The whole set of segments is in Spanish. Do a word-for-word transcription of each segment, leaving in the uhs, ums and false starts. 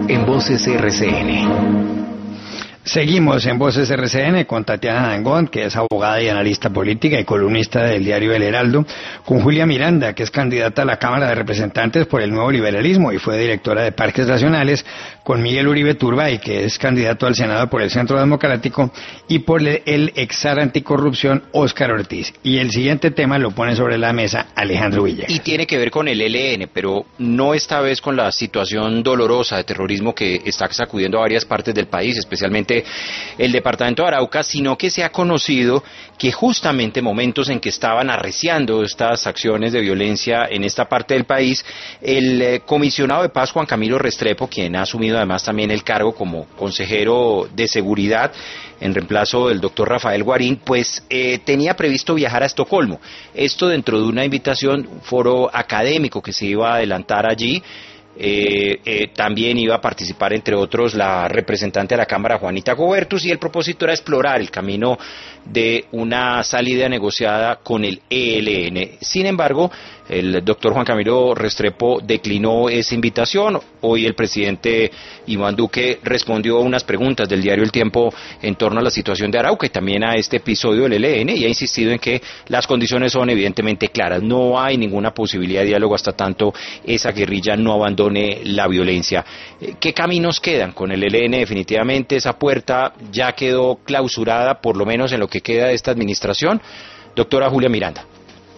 en Voces R C N. Seguimos en Voces R C N con Tatiana Dangond, que es abogada y analista política y columnista del diario El Heraldo, con Julia Miranda, que es candidata a la Cámara de Representantes por el Nuevo Liberalismo y fue directora de Parques Nacionales, con Miguel Uribe Turbay, que es candidato al Senado por el Centro Democrático, y por el exar anticorrupción Óscar Ortiz. Y el siguiente tema lo pone sobre la mesa Alejandro Villegas. Y tiene que ver con el E L N, pero no esta vez con la situación dolorosa de terrorismo que está sacudiendo a varias partes del país, especialmente el departamento de Arauca, sino que se ha conocido que justamente momentos en que estaban arreciando estas acciones de violencia en esta parte del país, el eh, comisionado de paz Juan Camilo Restrepo, quien ha asumido además también el cargo como consejero de seguridad en reemplazo del doctor Rafael Guarín, pues eh, tenía previsto viajar a Estocolmo. Esto dentro de una invitación, un foro académico que se iba a adelantar allí. Eh, eh, también iba a participar, entre otros, la representante de la Cámara, Juanita Gobertus, y el propósito era explorar el camino de una salida negociada con el E L N. Sin embargo, el doctor Juan Camilo Restrepo declinó esa invitación. Hoy el presidente Iván Duque respondió a unas preguntas del diario El Tiempo en torno a la situación de Arauca y también a este episodio del E L N, y ha insistido en que las condiciones son evidentemente claras. No hay ninguna posibilidad de diálogo hasta tanto esa guerrilla no abandone la violencia. ¿Qué caminos quedan con el E L N? Definitivamente esa puerta ya quedó clausurada, por lo menos en lo que queda de esta administración. Doctora Julia Miranda.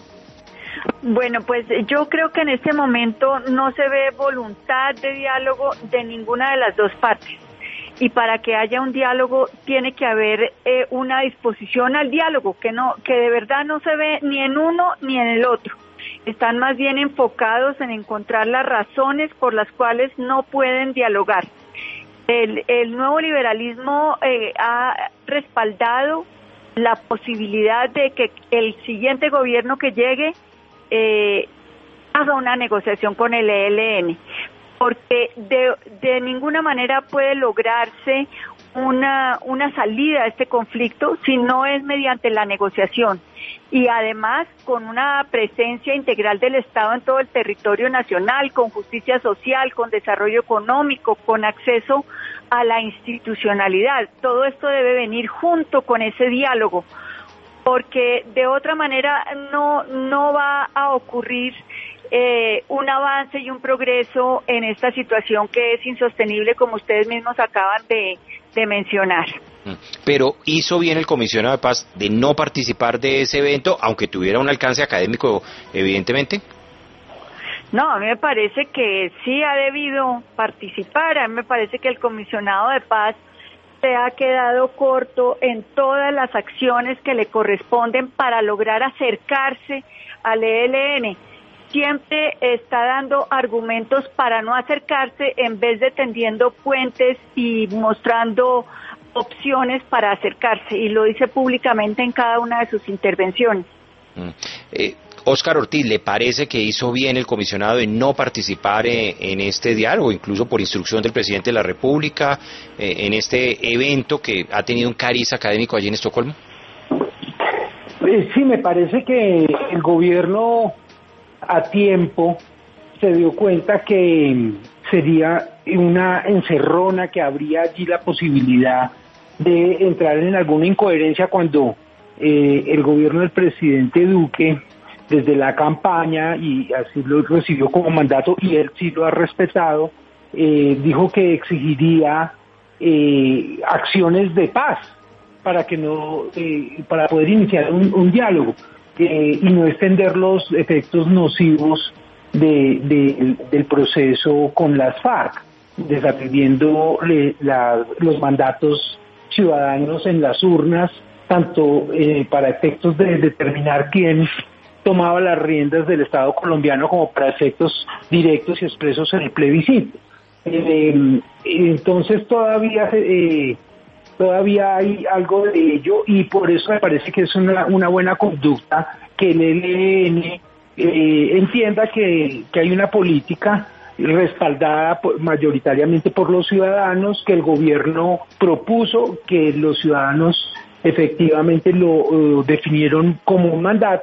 Bueno, pues yo creo que en este momento no se ve voluntad de diálogo de ninguna de las dos partes. Y para que haya un diálogo tiene que haber eh, una disposición al diálogo, que no, que de verdad no se ve ni en uno ni en el otro. Están más bien enfocados en encontrar las razones por las cuales no pueden dialogar. El, el nuevo liberalismo eh, ha respaldado la posibilidad de que el siguiente gobierno que llegue eh, haga una negociación con el E L N, porque de, de ninguna manera puede lograrse una, una salida a este conflicto si no es mediante la negociación, y además con una presencia integral del Estado en todo el territorio nacional, con justicia social, con desarrollo económico, con acceso a la institucionalidad. Todo esto debe venir junto con ese diálogo, porque de otra manera no, no va a ocurrir eh, un avance y un progreso en esta situación que es insostenible, como ustedes mismos acaban de, de mencionar. Pero hizo bien el comisionado de paz de no participar de ese evento, aunque tuviera un alcance académico, evidentemente. No, a mí me parece que sí ha debido participar. A mí me parece que el comisionado de paz se ha quedado corto en todas las acciones que le corresponden para lograr acercarse al E L N. Siempre está dando argumentos para no acercarse en vez de tendiendo puentes y mostrando opciones para acercarse, y lo dice públicamente en cada una de sus intervenciones. Mm. Eh, Óscar Ortiz, ¿le parece que hizo bien el comisionado de no participar eh, en este diálogo, incluso por instrucción del presidente de la República, eh, en este evento que ha tenido un cariz académico allí en Estocolmo? Eh, sí, me parece que el gobierno a tiempo se dio cuenta que sería una encerrona, que habría allí la posibilidad de entrar en alguna incoherencia cuando eh, el gobierno del presidente Duque, desde la campaña, y así lo recibió como mandato y él sí lo ha respetado, eh, dijo que exigiría eh, acciones de paz para que no eh, para poder iniciar un, un diálogo eh, y no extender los efectos nocivos de, de, del proceso con las FARC, desatendiendo la, los mandatos ciudadanos en las urnas, tanto eh, para efectos de determinar quién tomaba las riendas del Estado colombiano como para efectos directos y expresos en el plebiscito. Eh, entonces todavía eh, todavía hay algo de ello, y por eso me parece que es una, una buena conducta que el E L N eh, entienda que, que hay una política respaldada por, mayoritariamente por los ciudadanos, que el gobierno propuso, que los ciudadanos efectivamente lo uh, definieron como un mandato,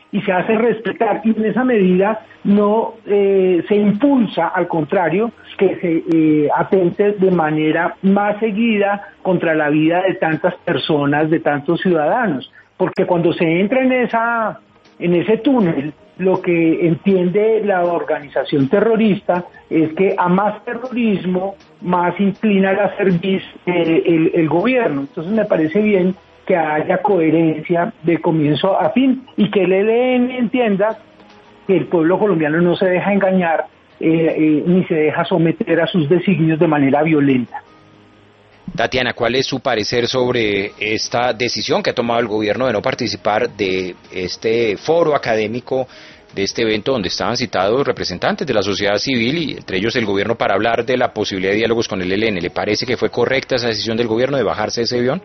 y se hace respetar, y en esa medida no eh, se impulsa, al contrario, que se eh, atente de manera más seguida contra la vida de tantas personas, de tantos ciudadanos, porque cuando se entra en esa en ese túnel, lo que entiende la organización terrorista es que a más terrorismo, más inclina a servir eh, el, el gobierno. Entonces me parece bien que haya coherencia de comienzo a fin y que el E L N entienda que el pueblo colombiano no se deja engañar eh, eh, ni se deja someter a sus designios de manera violenta. Tatiana, ¿cuál es su parecer sobre esta decisión que ha tomado el gobierno de no participar de este foro académico, de este evento donde estaban citados representantes de la sociedad civil y entre ellos el gobierno para hablar de la posibilidad de diálogos con el E L N? ¿Le parece que fue correcta esa decisión del gobierno de bajarse de ese avión?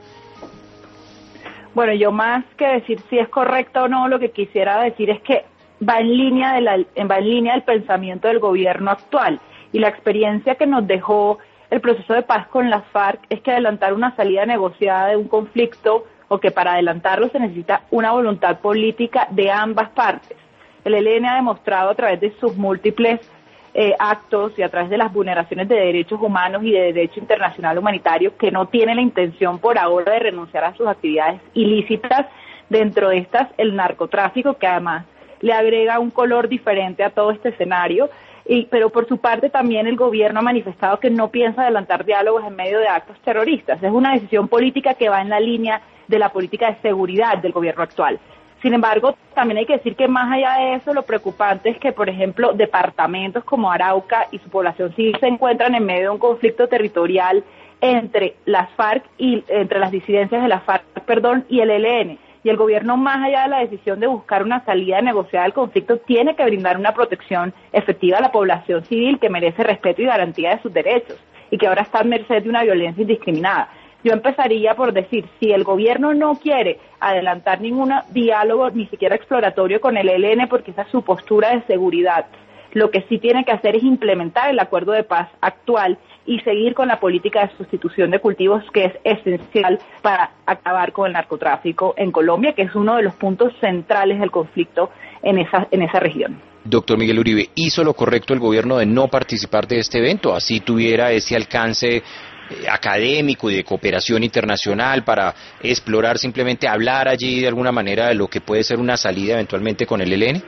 Bueno, yo más que decir si es correcta o no, lo que quisiera decir es que va en línea de la, va en línea del pensamiento del gobierno actual, y la experiencia que nos dejó el proceso de paz con las FARC es que adelantar una salida negociada de un conflicto, o que para adelantarlo se necesita una voluntad política de ambas partes. El E L N ha demostrado a través de sus múltiples eh, actos y a través de las vulneraciones de derechos humanos y de derecho internacional humanitario que no tiene la intención por ahora de renunciar a sus actividades ilícitas, dentro de estas el narcotráfico, que además le agrega un color diferente a todo este escenario. Y, pero por su parte también el gobierno ha manifestado que no piensa adelantar diálogos en medio de actos terroristas. Es una decisión política que va en la línea de la política de seguridad del gobierno actual. Sin embargo, también hay que decir que más allá de eso, lo preocupante es que, por ejemplo, departamentos como Arauca y su población civil se encuentran en medio de un conflicto territorial entre las FARC y entre las disidencias de las FARC, perdón, y el E L N. Y el gobierno, más allá de la decisión de buscar una salida negociada al conflicto, tiene que brindar una protección efectiva a la población civil que merece respeto y garantía de sus derechos y que ahora está a merced de una violencia indiscriminada. Yo empezaría por decir, si el gobierno no quiere adelantar ningún diálogo, ni siquiera exploratorio con el E L N, porque esa es su postura de seguridad, lo que sí tiene que hacer es implementar el acuerdo de paz actual y seguir con la política de sustitución de cultivos, que es esencial para acabar con el narcotráfico en Colombia, que es uno de los puntos centrales del conflicto en esa, en esa región. Doctor Miguel Uribe, ¿hizo lo correcto el gobierno de no participar de este evento? Así tuviera ese alcance académico y de cooperación internacional para explorar, simplemente hablar allí de alguna manera de lo que puede ser una salida eventualmente con el E L N.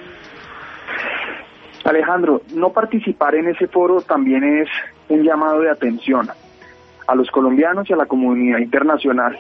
Alejandro, no participar en ese foro también es un llamado de atención a los colombianos y a la comunidad internacional.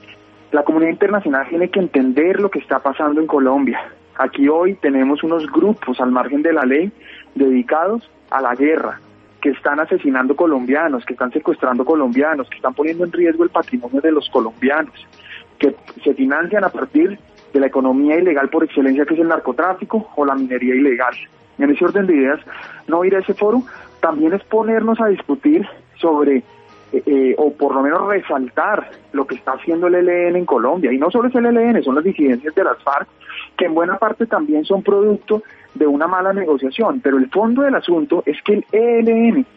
La comunidad internacional tiene que entender lo que está pasando en Colombia. Aquí hoy tenemos unos grupos al margen de la ley dedicados a la guerra, que están asesinando colombianos, que están secuestrando colombianos, que están poniendo en riesgo el patrimonio de los colombianos, que se financian a partir de la economía ilegal por excelencia, que es el narcotráfico o la minería ilegal. En ese orden de ideas, no ir a ese foro también es ponernos a discutir sobre, eh, eh, o por lo menos resaltar lo que está haciendo el E L N en Colombia. Y no solo es el E L N, son las disidencias de las FARC, que en buena parte también son producto de una mala negociación. Pero el fondo del asunto es que el E L N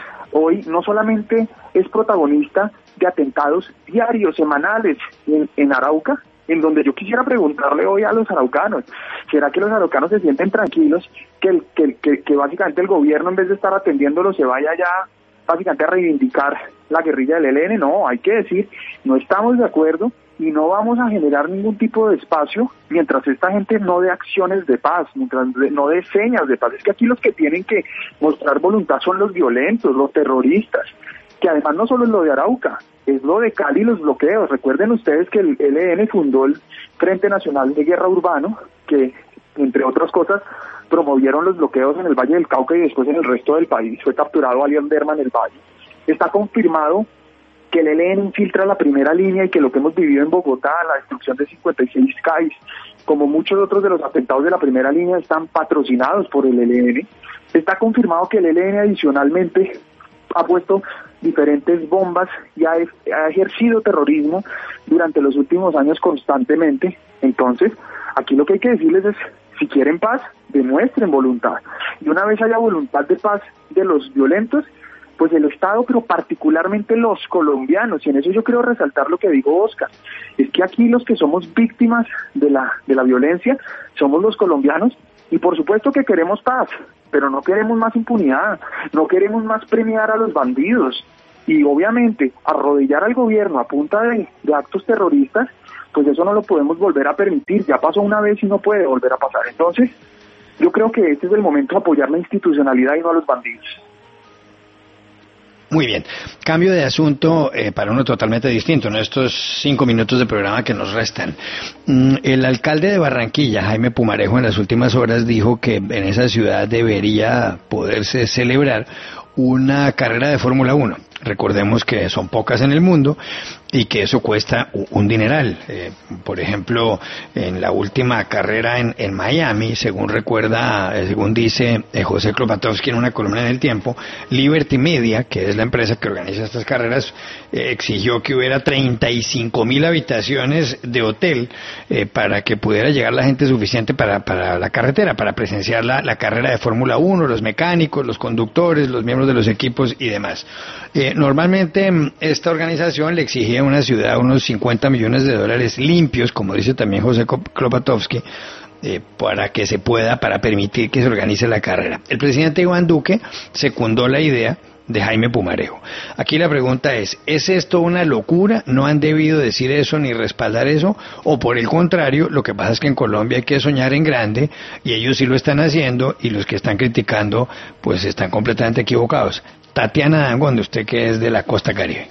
hoy no solamente es protagonista de atentados diarios, semanales en, en Arauca, en donde yo quisiera preguntarle hoy a los araucanos, ¿será que los araucanos se sienten tranquilos que, el, que, que, que básicamente el gobierno, en vez de estar atendiéndolos, se vaya ya básicamente a reivindicar la guerrilla del E L N? No, hay que decir, no estamos de acuerdo y no vamos a generar ningún tipo de espacio mientras esta gente no dé acciones de paz, mientras no dé señas de paz. Es que aquí los que tienen que mostrar voluntad son los violentos, los terroristas, que además no solo es lo de Arauca, es lo de Cali y los bloqueos. Recuerden ustedes que el E L N fundó el Frente Nacional de Guerra Urbano, que entre otras cosas promovieron los bloqueos en el Valle del Cauca y después en el resto del país. Fue capturado Alian Derma en el Valle. Está confirmado que el E L N infiltra la primera línea y que lo que hemos vivido en Bogotá, la destrucción de cincuenta y seis C A I S, como muchos otros de los atentados de la primera línea, están patrocinados por el E L N. Está confirmado que el E L N adicionalmente ha puesto diferentes bombas y ha, ha ejercido terrorismo durante los últimos años constantemente. Entonces, aquí lo que hay que decirles es, si quieren paz, demuestren voluntad. Y una vez haya voluntad de paz de los violentos, pues el Estado, pero particularmente los colombianos, y en eso yo quiero resaltar lo que dijo Oscar, es que aquí los que somos víctimas de la, de la violencia somos los colombianos, y por supuesto que queremos paz, pero no queremos más impunidad, no queremos más premiar a los bandidos, y obviamente arrodillar al gobierno a punta de, de actos terroristas, pues eso no lo podemos volver a permitir, ya pasó una vez y no puede volver a pasar. Entonces, yo creo que este es el momento de apoyar la institucionalidad y no a los bandidos. Muy bien, cambio de asunto eh, para uno totalmente distinto, en estos cinco minutos de programa que nos restan. Mm, el alcalde de Barranquilla, Jaime Pumarejo, en las últimas horas dijo que en esa ciudad debería poderse celebrar una carrera de Fórmula uno. Recordemos que son pocas en el mundo y que eso cuesta un dineral. Eh, por ejemplo, en la última carrera en, en Miami, según recuerda, eh, según dice eh, José Klopatowski en una columna en El Tiempo, Liberty Media, que es la empresa que organiza estas carreras, eh, exigió que hubiera treinta y cinco mil habitaciones de hotel eh, para que pudiera llegar la gente suficiente para, para la carretera, para presenciar la, la carrera de Fórmula uno, los mecánicos, los conductores, los miembros de los equipos y demás. Eh, normalmente esta organización le exigía a una ciudad unos cincuenta millones de dólares limpios, como dice también José Klopatowski, eh, para que se pueda, para permitir que se organice la carrera. El presidente Iván Duque secundó la idea de Jaime Pumarejo. Aquí la pregunta es, ¿es esto una locura? ¿No han debido decir eso ni respaldar eso? ¿O por el contrario, lo que pasa es que en Colombia hay que soñar en grande y ellos sí lo están haciendo y los que están criticando pues están completamente equivocados? Tatiana Dangond, usted que es de la costa Caribe.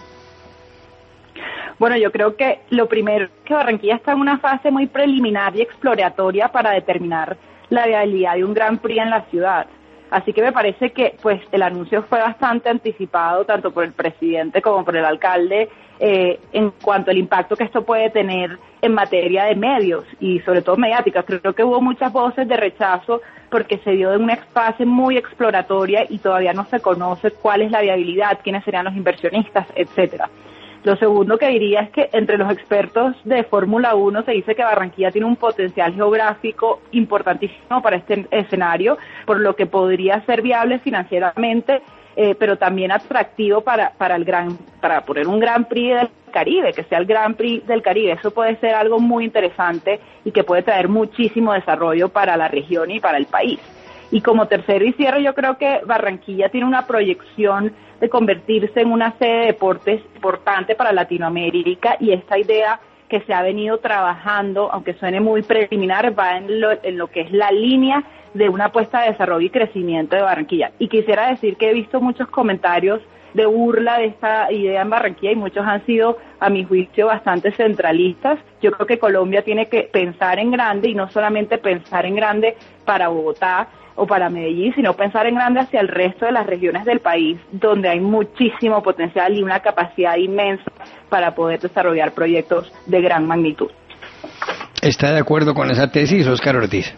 Bueno, yo creo que lo primero es que Barranquilla está en una fase muy preliminar y exploratoria para determinar la viabilidad de un Gran Prix en la ciudad. Así que me parece que pues el anuncio fue bastante anticipado tanto por el presidente como por el alcalde eh, en cuanto al impacto que esto puede tener en materia de medios y sobre todo mediática. Creo que hubo muchas voces de rechazo porque se dio en una fase muy exploratoria y todavía no se conoce cuál es la viabilidad, quiénes serían los inversionistas, etcétera. Lo segundo que diría es que entre los expertos de Fórmula uno se dice que Barranquilla tiene un potencial geográfico importantísimo para este escenario, por lo que podría ser viable financieramente, eh, pero también atractivo para para el gran para poner un Gran Prix del Caribe, que sea el Gran Prix del Caribe. Eso puede ser algo muy interesante y que puede traer muchísimo desarrollo para la región y para el país. Y como tercero y cierre, yo creo que Barranquilla tiene una proyección de convertirse en una sede de deportes importante para Latinoamérica y esta idea que se ha venido trabajando, aunque suene muy preliminar, va en lo, en lo que es la línea de una apuesta de desarrollo y crecimiento de Barranquilla. Y quisiera decir que he visto muchos comentarios de burla de esta idea en Barranquilla y muchos han sido, a mi juicio, bastante centralistas. Yo creo que Colombia tiene que pensar en grande y no solamente pensar en grande para Bogotá o para Medellín, sino pensar en grande hacia el resto de las regiones del país, donde hay muchísimo potencial y una capacidad inmensa para poder desarrollar proyectos de gran magnitud. ¿Está de acuerdo con esa tesis, Óscar Ortiz?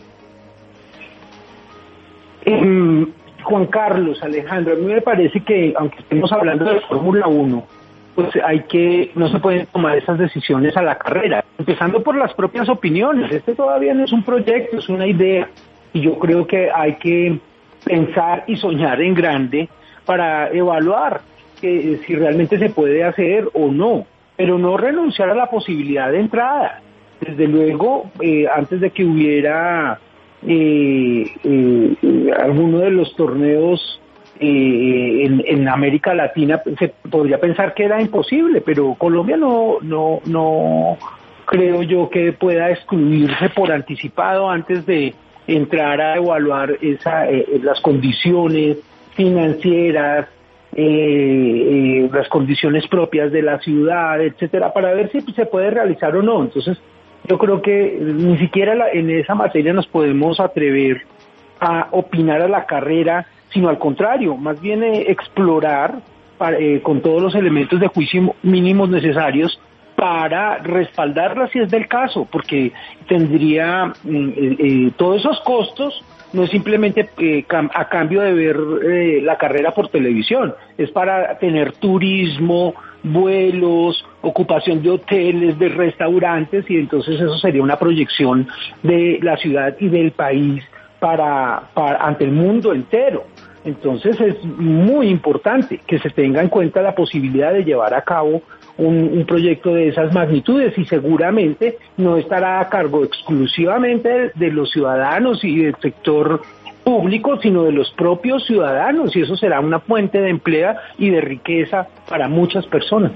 Eh, Juan Carlos, Alejandro, a mí me parece que, aunque estemos hablando de Fórmula uno, pues hay que, no se pueden tomar esas decisiones a la carrera, empezando por las propias opiniones. Este todavía no es un proyecto, es una idea. Y yo creo que hay que pensar y soñar en grande para evaluar que, si realmente se puede hacer o no, pero no renunciar a la posibilidad de entrada. Desde luego, eh, antes de que hubiera eh, eh, alguno de los torneos eh, en, en América Latina, se podría pensar que era imposible, pero Colombia no, no, no creo yo que pueda excluirse por anticipado antes de entrar a evaluar esa, eh, las condiciones financieras, eh, eh, las condiciones propias de la ciudad, etcétera, para ver si se puede realizar o no. Entonces, yo creo que ni siquiera la, en esa materia nos podemos atrever a opinar a la carrera, sino al contrario, más bien eh, explorar para, eh, con todos los elementos de juicio mínimos necesarios para respaldarla si es del caso, porque tendría eh, eh, todos esos costos, no es simplemente eh, cam- a cambio de ver eh, la carrera por televisión, es para tener turismo, vuelos, ocupación de hoteles, de restaurantes, y entonces eso sería una proyección de la ciudad y del país para, para ante el mundo entero. Entonces es muy importante que se tenga en cuenta la posibilidad de llevar a cabo un, un proyecto de esas magnitudes y seguramente no estará a cargo exclusivamente de, de los ciudadanos y del sector público, sino de los propios ciudadanos, y eso será una fuente de empleo y de riqueza para muchas personas.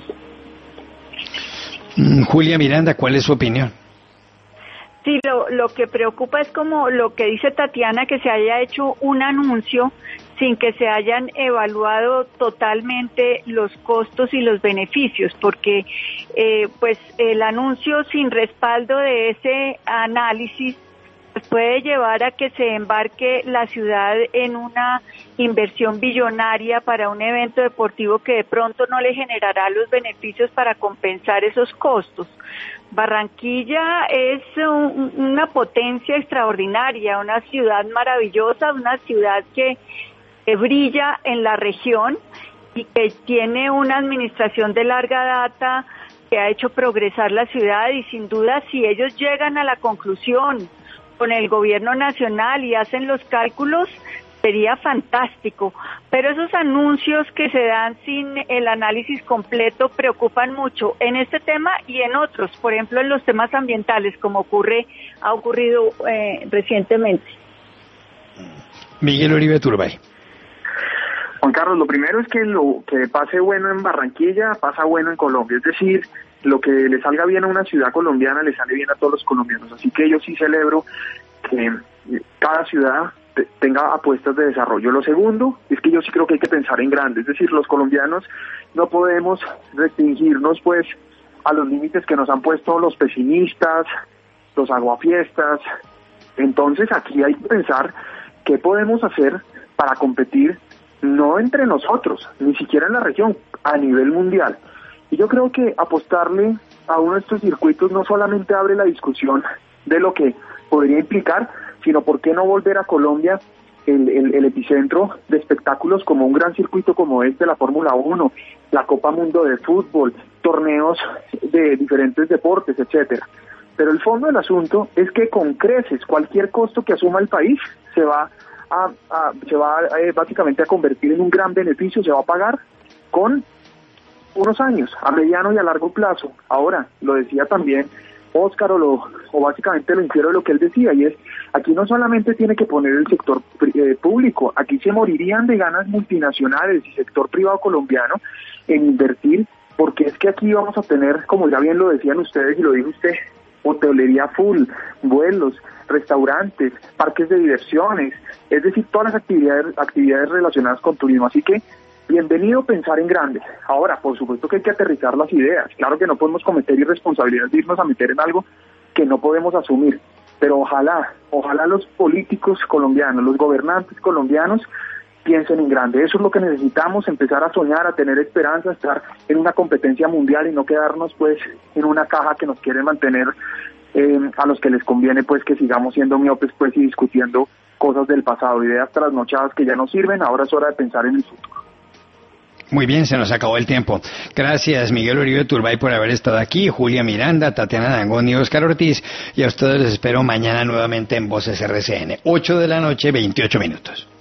Julia Miranda, ¿cuál es su opinión? Sí, lo, lo que preocupa es como lo que dice Tatiana, que se haya hecho un anuncio sin que se hayan evaluado totalmente los costos y los beneficios, porque eh, pues el anuncio sin respaldo de ese análisis puede llevar a que se embarque la ciudad en una inversión billonaria para un evento deportivo que de pronto no le generará los beneficios para compensar esos costos. Barranquilla es un, una potencia extraordinaria, una ciudad maravillosa, una ciudad que, que brilla en la región y que tiene una administración de larga data que ha hecho progresar la ciudad, y sin duda si ellos llegan a la conclusión con el gobierno nacional y hacen los cálculos, sería fantástico, pero esos anuncios que se dan sin el análisis completo preocupan mucho en este tema y en otros, por ejemplo en los temas ambientales, como ocurre ha ocurrido eh, recientemente. Miguel Uribe Turbay. Juan Carlos, lo primero es que lo que pase bueno en Barranquilla pasa bueno en Colombia, es decir, lo que le salga bien a una ciudad colombiana le sale bien a todos los colombianos, así que yo sí celebro que cada ciudad tenga apuestas de desarrollo. Lo segundo es que yo sí creo que hay que pensar en grande, es decir, los colombianos no podemos restringirnos pues a los límites que nos han puesto los pesimistas, los aguafiestas. Entonces aquí hay que pensar qué podemos hacer para competir no entre nosotros, ni siquiera en la región, a nivel mundial. Y yo creo que apostarle a uno de estos circuitos no solamente abre la discusión de lo que podría implicar, sino por qué no volver a Colombia el, el, el epicentro de espectáculos como un gran circuito como este, la Fórmula uno, la Copa Mundo de Fútbol, torneos de diferentes deportes, etcétera. Pero el fondo del asunto es que con creces cualquier costo que asuma el país se va a, a se va a, eh, básicamente a convertir en un gran beneficio, se va a pagar con unos años, a mediano y a largo plazo. Ahora, lo decía también Óscar, o, lo, o básicamente lo infiero de lo que él decía, y es, aquí no solamente tiene que poner el sector eh, público, aquí se morirían de ganas multinacionales y sector privado colombiano en invertir, porque es que aquí vamos a tener, como ya bien lo decían ustedes y lo dijo usted, hotelería full, vuelos, restaurantes, parques de diversiones, es decir, todas las actividades, actividades relacionadas con turismo, así que bienvenido pensar en grande. Ahora, por supuesto que hay que aterrizar las ideas. Claro que no podemos cometer irresponsabilidades de irnos a meter en algo que no podemos asumir. Pero ojalá, ojalá los políticos colombianos, los gobernantes colombianos piensen en grande. Eso es lo que necesitamos, empezar a soñar, a tener esperanza, estar en una competencia mundial y no quedarnos pues en una caja que nos quieren mantener, eh, a los que les conviene pues que sigamos siendo miopes pues y discutiendo cosas del pasado, ideas trasnochadas que ya no sirven. Ahora es hora de pensar en el futuro. Muy bien, se nos acabó el tiempo. Gracias, Miguel Uribe Turbay, por haber estado aquí, Julia Miranda, Tatiana Dangond y Óscar Ortiz, y a ustedes les espero mañana nuevamente en Voces R C N, ocho de la noche, veintiocho minutos.